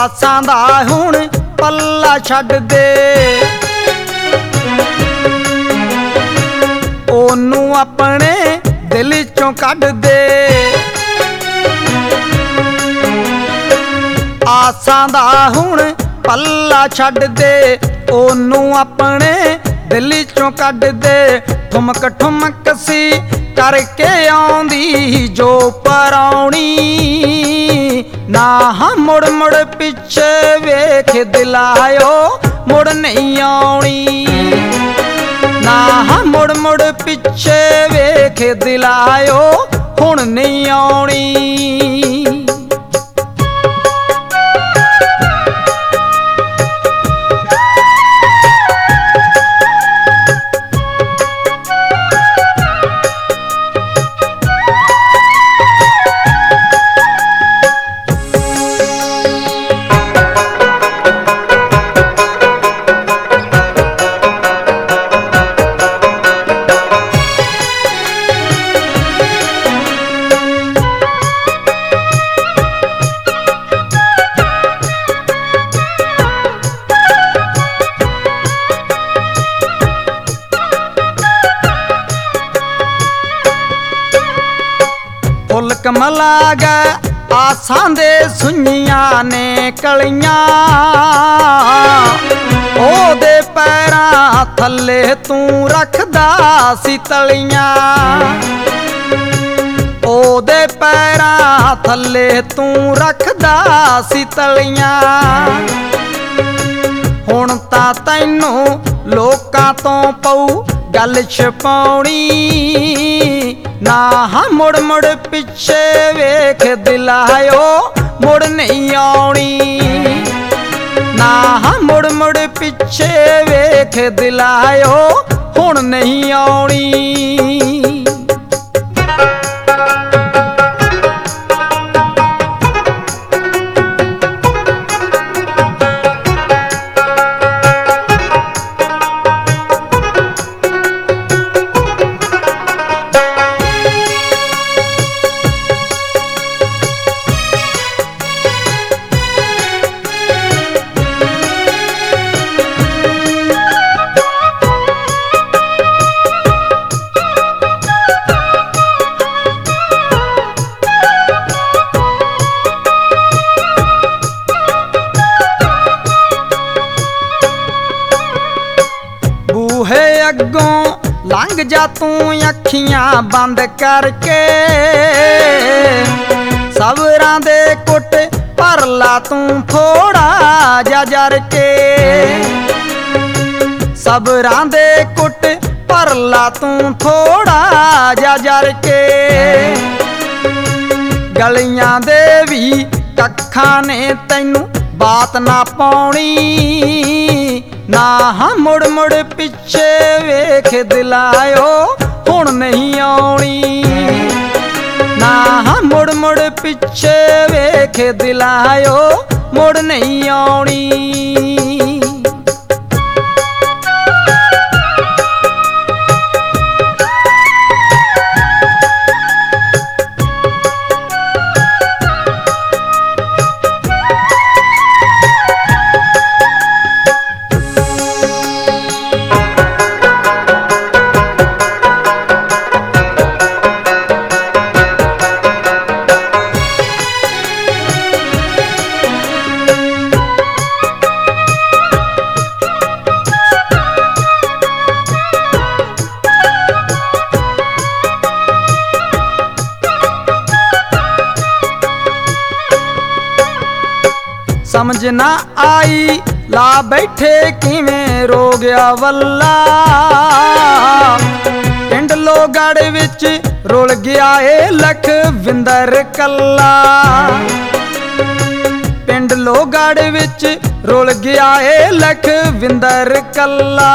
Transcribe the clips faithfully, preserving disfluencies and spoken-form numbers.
आसां दा हुण पल्ला छड्ड दे, ओनू अपने दिल चों कढ दे। आसां दा हुण पल्ला छड्ड दे, ओनू अपने दिल चों कढ दे। ठुमक ठुमक सी करके आउंदी जो पराउणी, ना मुड़ मुड़ पिछे वेख दिलायो मुड़ नहीं आउणी। ना मुड़ मुड़ पिछे वेख दिलायो हुण नहीं आउणी। फुल कमला गए आसां दे सुइयां ने कलियां, ओदे पैरां थल्ले तू रखदा सी तलियां। ओदे पैरां थल्ले तू रखदा सी तलियां। हुण तां तैनू लोकां तों पऊ गल छपाउणी, ना मुड़ मुड़ पिछे वेख दिलायो मुड़ नहीं आउणी। ना मुड़ मुड़ पिछे वेख दिलायो हुण नहीं आउणी। बूहे अग्गों लंघ जा तू अखियां बंद करके, सबरां दे कुट भर ला तू थोड़ा जा जर के। सबरां दे कुट भर ला तू थोड़ा जा जर के। गलियां दे भी कक्खां ने तैनू बात ना पाउणी, ना मुड़ मुड़ पिछे वेख दिलायो हुण नहीं आउणी। ना मुड़ मुड़ पिछे वेख दिलायो मुड़ नहीं आउणी। समझ ना आई ला बैठे किवें रो गया वल्ला, पिंड लोगड़ विच रुल गया ए लखविंदर कल्ला। पिंड लोगड़ विच रुल गया ए लखविंदर कल्ला।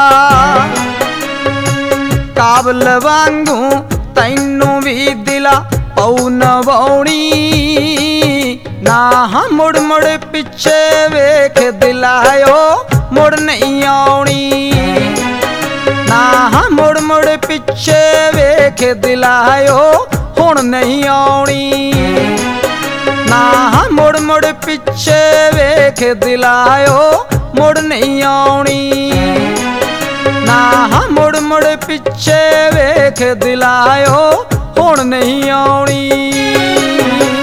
काबल वांगू तैनू भी दिला पऊ नवाउणी, ना मुड़ मुड़ पिछे वेख दिलायो मुड़ नहीं आउणी। ना मुड़ मुड़ पिछे वेख दिलायो हुण नहीं आउणी। ना मुड़ मुड़ पिछे वेख ਵੇਖ ਦਿਲਾਇਓ ਮੁੜ ਨਹੀਂ ਆਉਣੀ। ਨਾ ਹਾਂ ਮੁੜ ਮੁੜ ਪਿੱਛੇ ਵੇਖ ਦਿਲਾਇਓ ਹੁਣ ਨਹੀਂ ਆਉਣੀ।